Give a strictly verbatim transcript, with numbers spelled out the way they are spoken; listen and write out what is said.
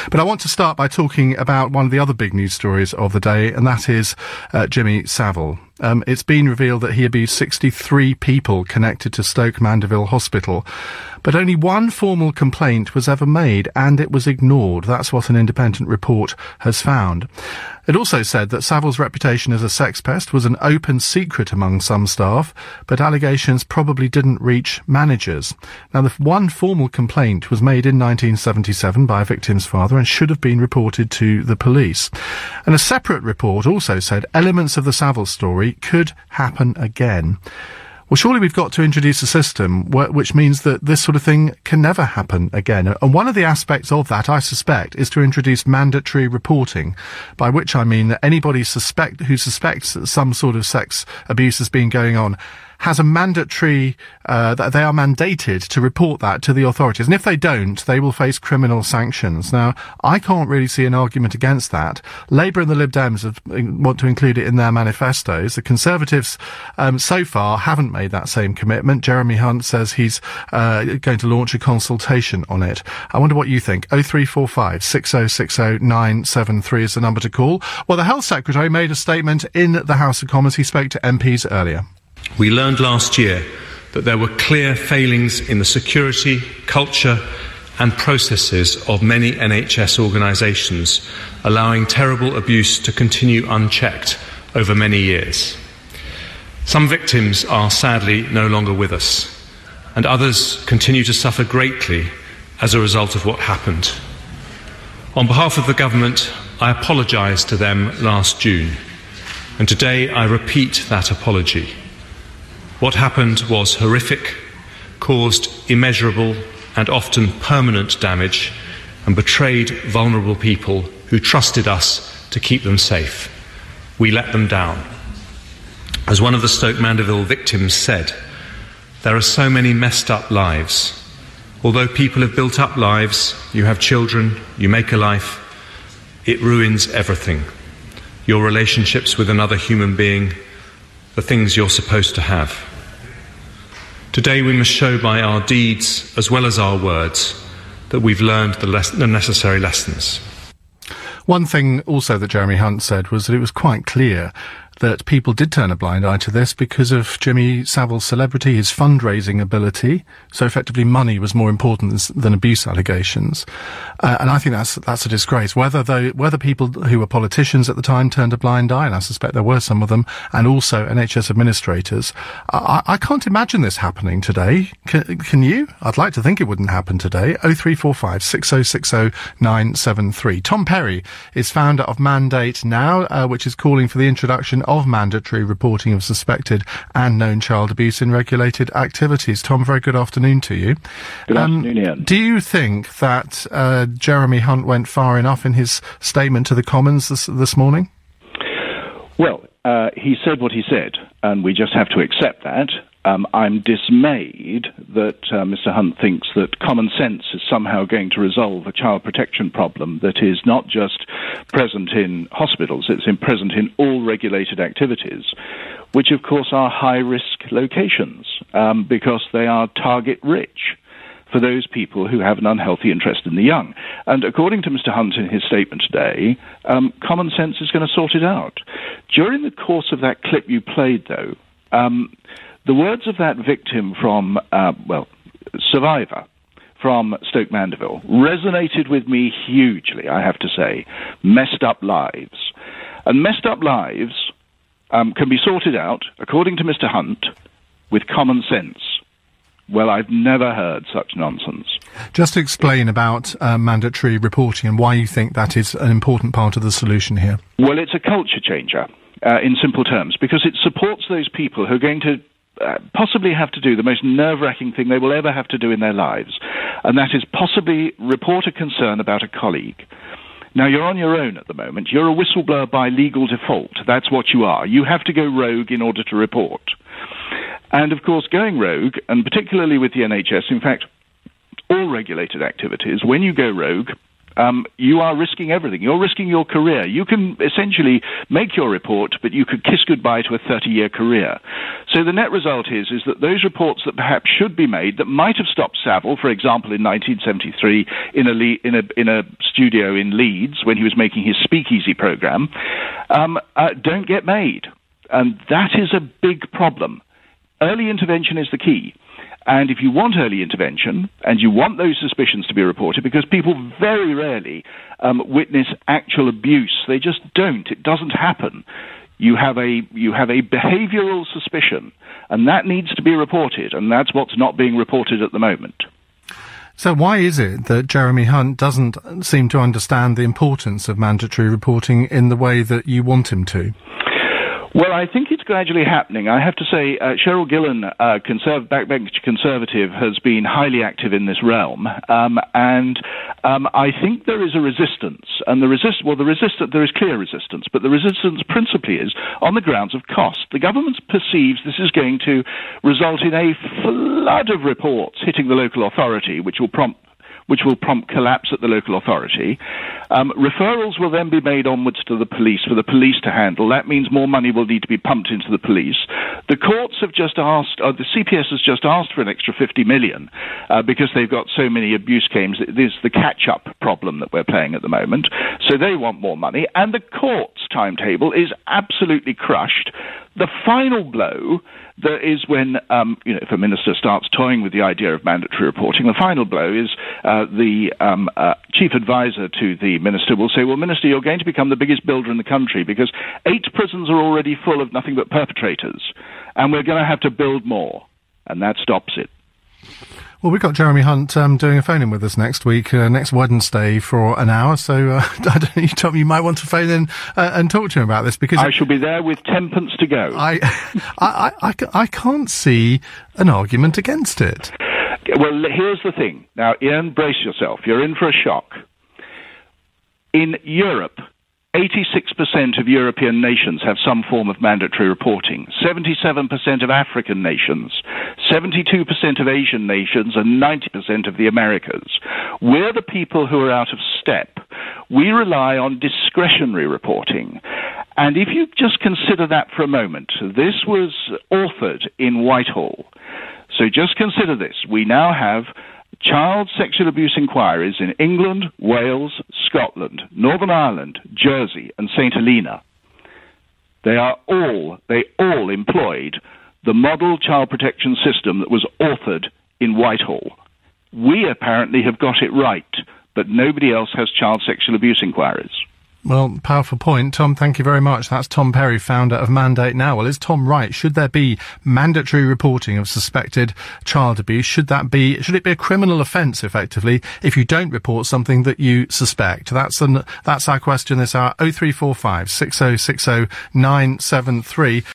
But I want to start by talking about one of the other big news stories of the day, and that is uh, Jimmy Savile. Um, it's been revealed that he abused sixty-three people connected to Stoke Mandeville Hospital, but only one formal complaint was ever made, and it was ignored. That's what an independent report has found. It also said that Savile's reputation as a sex pest was an open secret among some staff, but allegations probably didn't reach managers. Now, the one formal complaint was made in nineteen seventy-seven by a victim's father and should have been reported to the police. And a separate report also said elements of the Savile story could happen again. Well, surely we've got to introduce a system wh- which means that this sort of thing can never happen again. And one of the aspects of that, I suspect, is to introduce mandatory reporting, by which I mean that anybody suspect who suspects that some sort of sex abuse has been going on has a mandatory, uh, that they are mandated to report that to the authorities. And if they don't, they will face criminal sanctions. Now, I can't really see an argument against that. Labour and the Lib Dems have, want to include it in their manifestos. The Conservatives, um, so far haven't made that same commitment. Jeremy Hunt says he's, uh, going to launch a consultation on it. I wonder what you think. oh three four five, six oh six oh, nine seven three is the number to call. Well, the Health Secretary made a statement in the House of Commons. He spoke to M Ps earlier. We learned last year that there were clear failings in the security, culture and processes of many N H S organisations, allowing terrible abuse to continue unchecked over many years. Some victims are sadly no longer with us, and others continue to suffer greatly as a result of what happened. On behalf of the government, I apologised to them last June, and today I repeat that apology. What happened was horrific, caused immeasurable and often permanent damage, and betrayed vulnerable people who trusted us to keep them safe. We let them down. As one of the Stoke Mandeville victims said, there are so many messed up lives. Although people have built up lives, you have children, you make a life, it ruins everything. Your relationships with another human being, the things you're supposed to have. Today we must show by our deeds, as well as our words, that we've learned the, les- the necessary lessons. One thing also that Jeremy Hunt said was that it was quite clear that people did turn a blind eye to this because of Jimmy Savile's celebrity, his fundraising ability. So effectively money was more important than, than abuse allegations. Uh, and I think that's that's a disgrace. Whether they, whether people who were politicians at the time turned a blind eye, and I suspect there were some of them, and also N H S administrators, I, I can't imagine this happening today. Can, can you? I'd like to think it wouldn't happen today. oh three four five, six oh six oh, nine seven three. Tom Perry is founder of Mandate Now, uh, which is calling for the introduction of mandatory reporting of suspected and known child abuse in regulated activities. Tom, very good afternoon to you. Good um, afternoon, Ian. Do you think that uh, Jeremy Hunt went far enough in his statement to the Commons this, this morning? Well, uh, he said what he said, and we just have to accept that. Um, I'm dismayed that uh, Mister Hunt thinks that common sense is somehow going to resolve a child protection problem that is not just present in hospitals, it's in present in all regulated activities, which of course are high-risk locations um, because they are target-rich for those people who have an unhealthy interest in the young. And according to Mister Hunt in his statement today, um, common sense is going to sort it out. During the course of that clip you played, though, um, the words of that victim from, uh, well, survivor from Stoke Mandeville resonated with me hugely, I have to say. Messed up lives. And messed up lives um, can be sorted out, according to Mister Hunt, with common sense. Well, I've never heard such nonsense. Just to explain about uh, mandatory reporting and why you think that is an important part of the solution here. Well, it's a culture changer, uh, in simple terms, because it supports those people who are going to Uh, possibly have to do the most nerve-wracking thing they will ever have to do in their lives, and that is possibly report a concern about a colleague. Now, you're on your own at the moment. You're a whistleblower by legal default. That's what you are. You have to go rogue in order to report. And, of course, going rogue, and particularly with the N H S, in fact, all regulated activities, when you go rogue, um, you are risking everything. You're risking your career. You can essentially make your report, but you could kiss goodbye to a thirty-year career. So the net result is, is that those reports that perhaps should be made, that might have stopped Savile, for example, in nineteen seventy-three, in a, Le- in a, in a studio in Leeds when he was making his Speakeasy program, um, uh, don't get made. And that is a big problem. Early intervention is the key. And if you want early intervention, and you want those suspicions to be reported, because people very rarely um, witness actual abuse, they just don't. It doesn't happen. You have a you have a behavioural suspicion, and that needs to be reported, and that's what's not being reported at the moment. So why is it that Jeremy Hunt doesn't seem to understand the importance of mandatory reporting in the way that you want him to? Well, I think it's gradually happening. I have to say, uh, Cheryl Gillen, uh, conserv- backbench Conservative, has been highly active in this realm, um, and um, I think there is a resistance, and the resist well, the resist- there is clear resistance, but the resistance principally is on the grounds of cost. The government perceives this is going to result in a flood of reports hitting the local authority, which will prompt which will prompt collapse at the local authority. Um, referrals will then be made onwards to the police for the police to handle. That means more money will need to be pumped into the police. The courts have just asked, or the C P S has just asked for an extra fifty million uh, because they've got so many abuse claims. There's the catch-up problem that we're playing at the moment. So they want more money. And the court's timetable is absolutely crushed. The final blow there is when, um, you know, if a minister starts toying with the idea of mandatory reporting, the final blow is uh, the um, uh, chief advisor to the minister will say, well, Minister, you're going to become the biggest builder in the country because eight prisons are already full of nothing but perpetrators, and we're going to have to build more. And that stops it. Well, we've got Jeremy Hunt um, doing a phone-in with us next week, uh, next Wednesday for an hour, so uh, I don't know, you, Tom, you might want to phone in uh, and talk to him about this, because... I shall be there with tenpence to go. I, I, I, I can't see an argument against it. Well, here's the thing. Now, Ian, brace yourself. You're in for a shock. In Europe, eighty-six percent of European nations have some form of mandatory reporting, seventy-seven percent of African nations, seventy-two percent of Asian nations, and ninety percent of the Americas. We're the people who are out of step. We rely on discretionary reporting. And if you just consider that for a moment, this was authored in Whitehall. So just consider this. We now have child sexual abuse inquiries in England, Wales, Scotland, Northern Ireland, Jersey, and Saint Helena. They are all, they all employed the model child protection system that was authored in Whitehall. We apparently have got it right, but nobody else has child sexual abuse inquiries. Well, powerful point. Tom, thank you very much. That's Tom Perry, founder of Mandate Now. Well, is Tom right? Should there be mandatory reporting of suspected child abuse? Should that be, should it be a criminal offence, effectively, if you don't report something that you suspect? That's an, that's our question this hour. oh three four five, six oh six oh, nine seven three.